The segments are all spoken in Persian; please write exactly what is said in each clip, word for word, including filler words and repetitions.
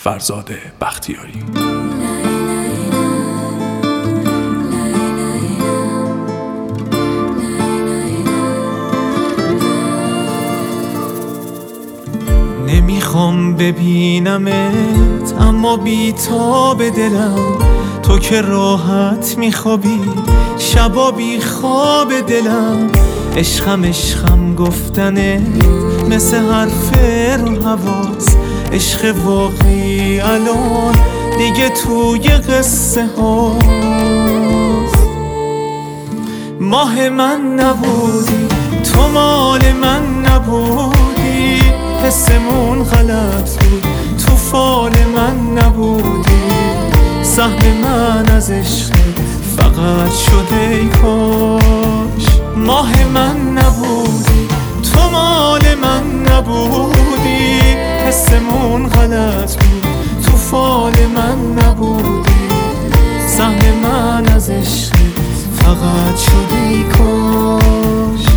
فرزاد بختیاری. نمیخوام ببینمت اما بی تا به دلم، تو که راحت میخوابی شبا بی خواب دلم. عشقم عشقم گفتنه مثل حرف رو حواس، عشق واقعی الان دیگه توی قصه هاست. ماه من نبودی تو مال من نبودی، حسمون غلط بود تو فال من نبودی. سهم من از عشق فقط شده ای کاش. ماه من نبودی تو مال من نبودی، حسمون غلط بود تو فال من نبودی. سهم من از عشق فقط شده ای کاش.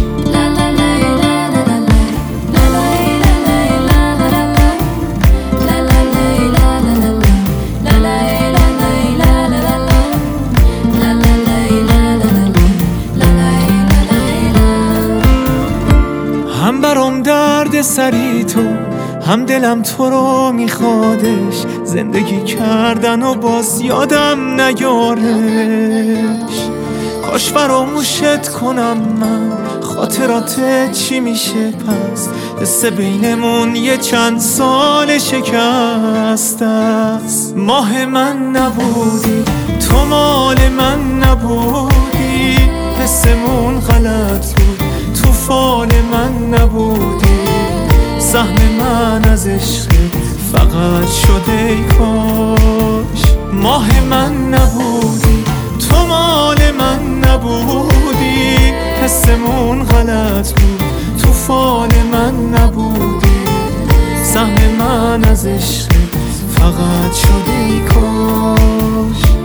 هم برام درد سری تو، هم دلم تو رو میخوادش. زندگی کردن و باز یادم نیارش. کاش فراموشت کنم من، خاطرات چی میشه پس؟ قصه بینمون یه چند سال شکست است. ماه من نبودی تو مال من نبودی، حسمون غلط بود تو فال من نبودی. سهم من از عشق فقط شده ای کاش. ماه من نبودی تو مال من نبودی، حسمون غلط بود تو فال من نبودی. سهم من از عشق فقط شده ای کاش.